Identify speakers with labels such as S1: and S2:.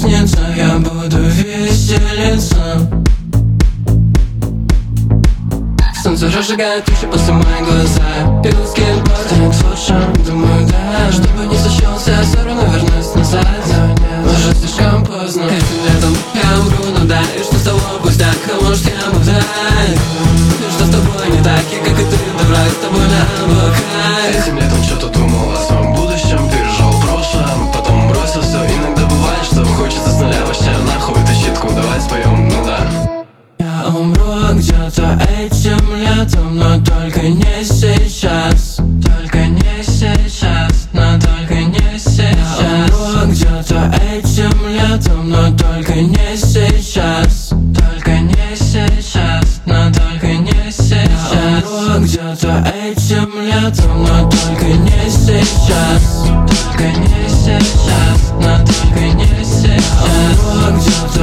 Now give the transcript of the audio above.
S1: приснится, я буду веселиться. Солнце разжигает тучи после моих глаза. Пил скейтборд, я слушаю, думаю, да. Чтобы не сощался, все равно вернусь назад. Но нет, уже слишком поздно. Этим летом я умру, ну да. И что с того пустяк, а может я мудак? И что с тобой не так, я как и ты, дурак, с тобой на облаках.
S2: Этим летом что-то думал о своем будущем, пережил прошлое, потом бросил все. Иногда бывает, что хочется с нуля вообще нахуй защитку, давай споем, ну да.
S1: Я умру где-то этим летом, но только не сейчас. Только не сейчас, но только не сейчас. Я умру где-то этим летом, но только не сейчас. Только не сейчас, но только не сейчас. Я умру где-то этим летом, но только не сейчас. Только не сейчас, но только не сейчас. Я умру где-то